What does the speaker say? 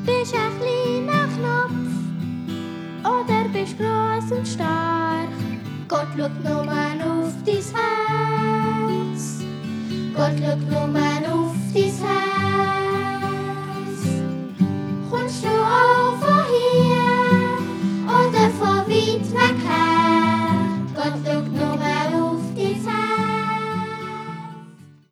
Bist ein kleiner Knopf oder bist groß und stark? Gott schaut nur auf dein Herz. Gott schaut nur